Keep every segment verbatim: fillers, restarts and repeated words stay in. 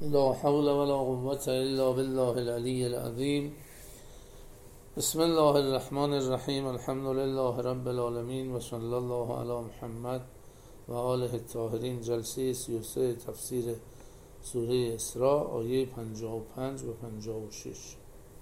لا حول ولا قوة الا بالله العلی العظیم. بسم الله الرحمن الرحیم. الحمد لله رب العالمین و صلی الله علی محمد و آله الطاهرین. جلسه سی و سه تفسیر سوره اسراء، آیه پنجاه و پنج و پنجاه و شش.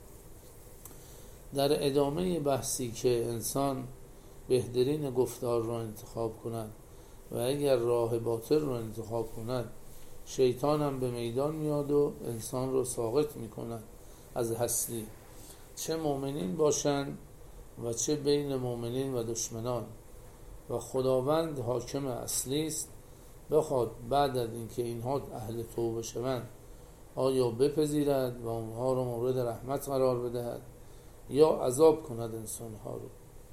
در ادامه بحثی که انسان بهترین گفتار را انتخاب کند و اگر راه باطل را انتخاب کند، شیطان هم به میدان میاد و انسان رو ساقط میکند از هستی، چه مؤمنین باشند و چه بین مؤمنین و دشمنان. و خداوند حاکم اصلی است، بخواد بعد از اینکه اینها اهل توبه شوند آیا بپذیرد و اونها رو مورد رحمت قرار بدهد یا عذاب کند انسانها رو.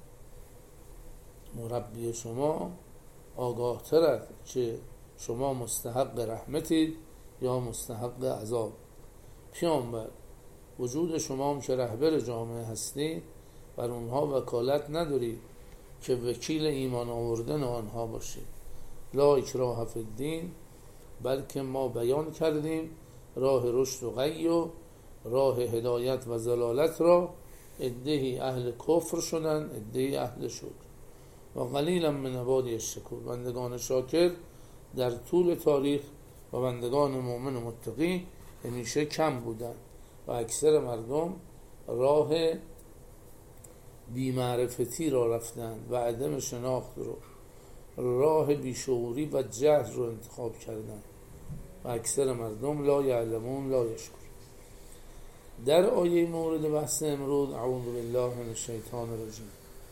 مربی شما آگاه ترد که شما مستحق رحمتید یا مستحق عذاب. پیامبر، وجود شما هم که رهبر جامعه هستید، بر اونها وکالت ندارید که وکیل ایمان آوردن آنها باشید. لا اکراه فی الدین، بلکه ما بیان کردیم راه رشد و غی و راه هدایت و ضلالت را. عده‌ای اهل کفر شدن، عده‌ای اهل شکر. و قلیلا من عبادی الشکور، بندگان شاکر در طول تاریخ و بندگان مؤمن و متقی همیشه کم بودن و اکثر مردم راه بی‌معرفتی را رفتن و عدم شناخت رو، راه بیشعوری و جهل رو انتخاب کردن و اکثر مردم لا یعلمون لا یشکر. در آیه مورد بحث امروز، اعوذ بالله من الشیطان الرجیم،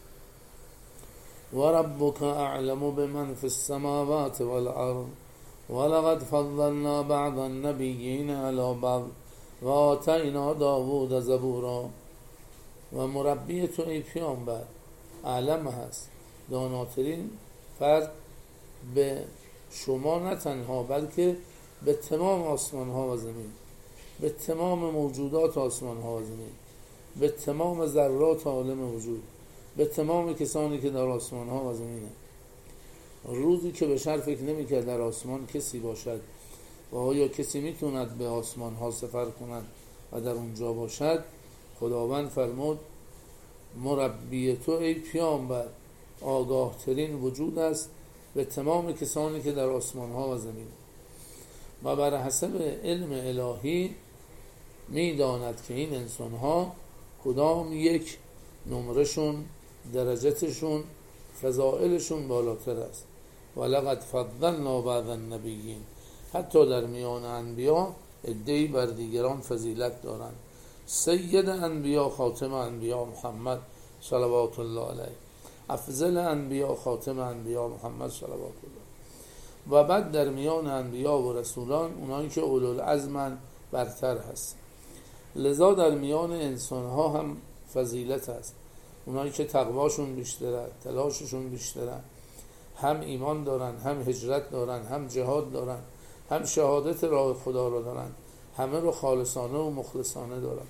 و ربک اعلم بمن فی السماوات والارض ولقد فضلنا بعض النبیین علی بعض و آتینا داوود زبورا. و مربی تو ای پیامبر اعلم هست، داناترین فرد به شما نه تنها بلکه به تمام آسمان ها و زمین، به تمام موجودات آسمان ها و زمین، به تمام ذرات عالم وجود، به تمام کسانی که در آسمان ها و زمینه. روزی که بشر فکر نمی کرد در آسمان کسی باشد و آیا کسی میتوند به آسمان ها سفر کند و در اونجا باشد، خداوند فرمود مربی تو ای پیامبر آگاه ترین وجود است به تمام کسانی که در آسمان ها و زمین، و بر حسب علم الهی میداند که این انسان ها کدام یک نمرشون، درجتشون، فضائلشون بالاتر است. ولقد فضلنا بعض النبیین، حتی در میان انبیا عده‌ای بر دیگران فضیلت دارند. سید انبیا خاتم انبیا محمد صلوات الله علیه، افضل انبیا خاتم انبیا محمد صلوات الله. و بعد در میان انبیا و رسولان اونایی که اولوالعزم برتر هست. لذا در میان انسانها هم فضیلت است، اونایی که تقواشون بیشتره، تلاششون بیشتره، هم ایمان دارن، هم هجرت دارن، هم جهاد دارن، هم شهادت راه خدا رو دارن، همه رو خالصانه و مخلصانه دارن.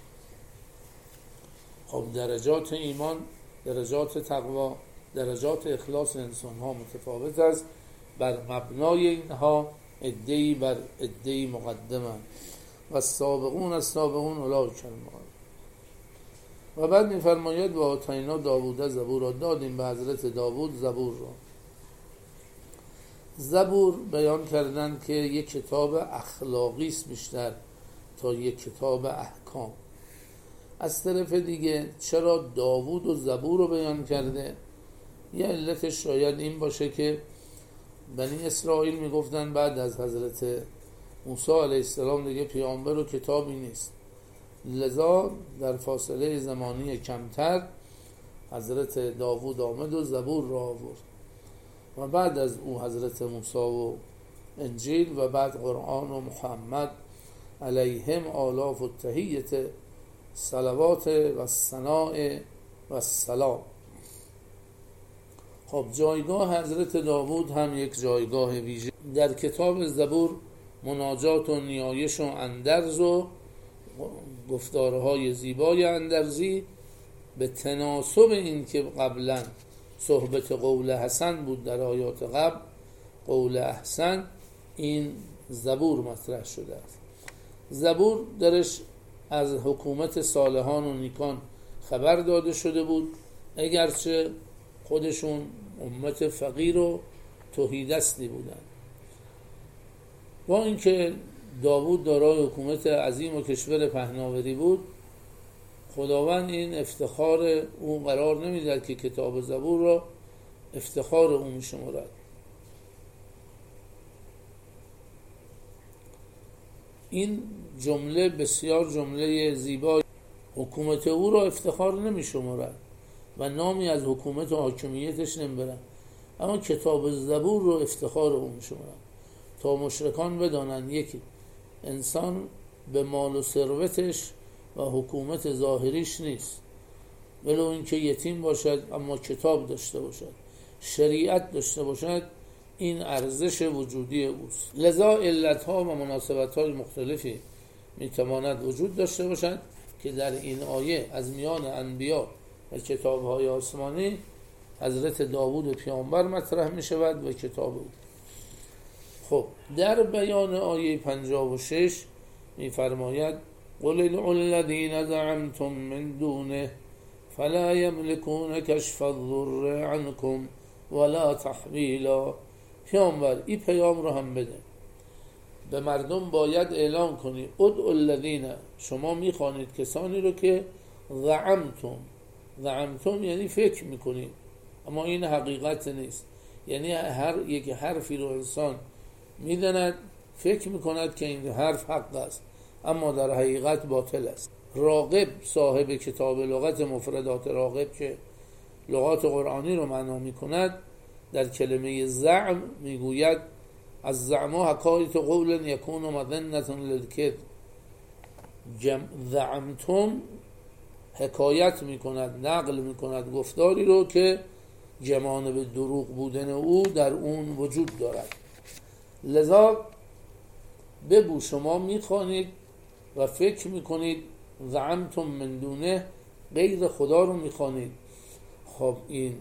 خب درجات ایمان، درجات تقوا، درجات اخلاص انسان ها متفاوت است. بر مبنای اینها عده‌ای بر عده‌ای مقدمند و السابقون السابقون اولئک المقربون. و بعد می‌فرماید و آتینا داوود زبور را، دادیم به حضرت داوود زبور را. زبور بیان کردن که یک کتاب اخلاقی است بیشتر تا یک کتاب احکام. از طرف دیگه چرا داوود و زبور رو بیان کرده؟ یه علتش شاید این باشه که بنی اسرائیل میگفتن بعد از حضرت موسی علیه السلام دیگه پیامبر و کتابی نیست، لذا در فاصله زمانی کمتر حضرت داوود آمد و زبور را آورد و بعد از او حضرت موسی و انجیل و بعد قرآن و محمد علیهم آلاف التحیت صلوات و ثناء و سلام. خب جایگاه حضرت داوود هم یک جایگاه ویژه. در کتاب زبور مناجات و نیایش و اندرز و گفتارهای زیبای اندرزی به تناسب این که قبلا صحبت قول حسن بود در آیات قبل، قول احسن این زبور مطرح شده است. زبور درش از حکومت صالحان و نیکان خبر داده شده بود، اگرچه خودشون امت فقیر و تهیدستی بودن. با اینکه داوود دارای حکومت عظیم و کشور پهناوری بود، خداوند این افتخار او قرار نمیداد که کتاب زبور را افتخار او میشمرد. این جمله بسیار جمله زیبا، حکومت او را افتخار نمیشمرد و نامی از حکومت و حاکمیتش نمیبرن، اما کتاب زبور رو افتخار او میشمرد تا مشرکان بدانند یکی انسان به مال و ثروتش و حکومت ظاهریش نیست، ولو اینکه یتیم باشد اما کتاب داشته باشد، شریعت داشته باشد، این ارزش وجودی اوست. لذا علتها و مناسبت‌های مختلفی میتواند وجود داشته باشد که در این آیه از میان انبیا و کتاب‌های آسمانی حضرت داوود پیامبر مطرح می‌شود و کتاب او. خب در بیان آیه پنجاه و شش می‌فرماید قل ادعوا الذین زعمتم من دونه فلا یملکون کشف الضر عنکم ولا تحویلا. پیامبر این پیام رو هم بده، به مردم باید اعلام کنی ادعوا الذین، شما میخوانید کسانی رو که زعمتم، زعمتم یعنی فکر میکنید اما این حقیقت نیست، یعنی هر یک حرفی رو انسان میداند فکر میکند که این حرف حق است اما در حقیقت باطل است. راغب صاحب کتاب لغت مفردات راغب که لغات قرآنی رو معنا میکند در کلمه زعم میگوید از زعما حکایت قول یکون مظنة للکذب. زعمتم حکایت میکند، نقل میکند گفتاری رو که جمانب دروغ بودن او در اون وجود دارد. لذا بگو شما میخوانید و فکر میکنید زعمتم من دونه، غیر خدا رو میخوانید. خب این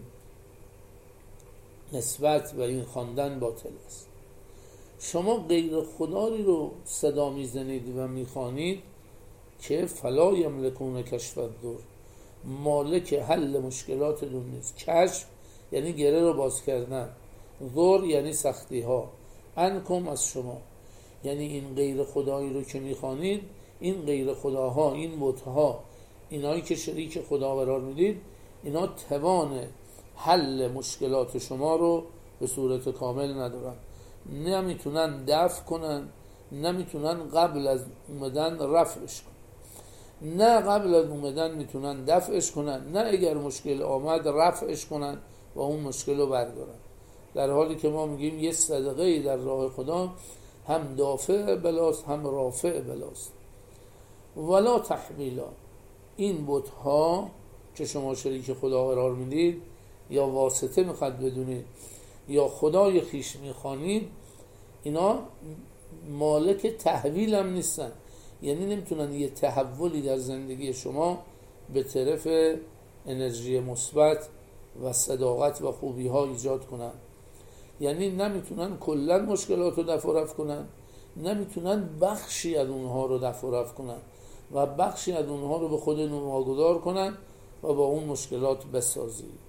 نسبت و این خواندن باطل است. شما غیر خدایی رو صدا میزنید و میخوانید که فلا یملکون کشف الضر، مالک حل مشکلات دون نیست. کشف یعنی گره رو باز کردن، ضر یعنی سختی ها، عنکم از شما، یعنی این غیر خدایی رو که میخوانید، این غیر خداها، این بتها، اینایی که شریک خدا قرار میدید، اینا توان حل مشکلات شما رو به صورت کامل ندارن، نمیتونن دفع کنن، نمیتونن قبل از اومدن رفعش کنن، نه قبل از اومدن میتونن دفعش کنن، نه اگر مشکل آمد رفعش کنن و اون مشکل رو بردارن. در حالی که ما میگیم یه صدقه در راه خدا هم دافع بلاست هم رافع بلاست. ولا تحویلا، این بتها که شما شریک خدا قرار میدید یا واسطه میخواد بدونید یا خدای خیش میخوانید، اینا مالک تحویل هم نیستن، یعنی نمیتونن یه تحولی در زندگی شما به طرف انرژی مثبت و صداقت و خوبی ها ایجاد کنن، یعنی نمیتونن کلا مشکلات رو دفع و رفع کنن، نمیتونن بخشی از اونها رو دفع و رفع کنن و بخشی از اونها رو به خود واگذار کنن و با اون مشکلات بسازید.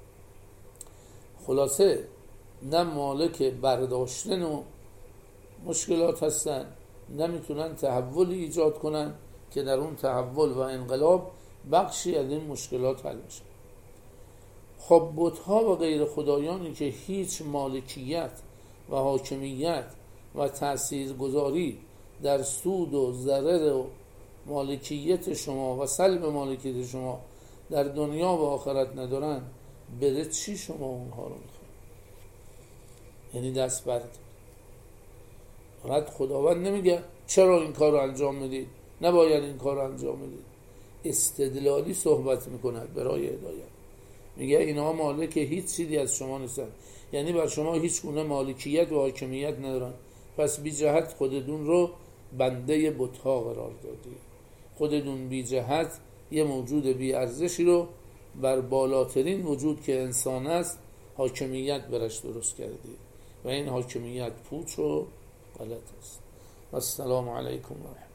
خلاصه نه مالک برداشتن و مشکلات هستن، نمیتونن تحولی ایجاد کنن که در اون تحول و انقلاب بخشی از این مشکلات حل بشه. خب بت‌ها و غیر خدایانی که هیچ مالکیت و حاکمیت و تاثیرگذاری در سود و ضرر و مالکیت شما و سلب مالکیت شما در دنیا و آخرت ندارن، بره چی شما اونها رو میخواد؟ یعنی دست برد. فقط خداوند نمیگه چرا این کار رو انجام میدید، نباید این کار رو انجام میدید، استدلالی صحبت میکند برای هدایت. میگه اینها مالک هیچ چیزی از شما نیستن، یعنی بر شما هیچ گونه مالکیت و حاکمیت ندارن، پس بی جهت خودتون رو بنده بت‌ها قرار دادید، خودتون بی جهت یه موجود بی ارزشی رو بر بالاترین وجود که انسان است حاکمیت برش درست کردید و این حاکمیت پوچ و غلط است. السلام علیکم و رحمت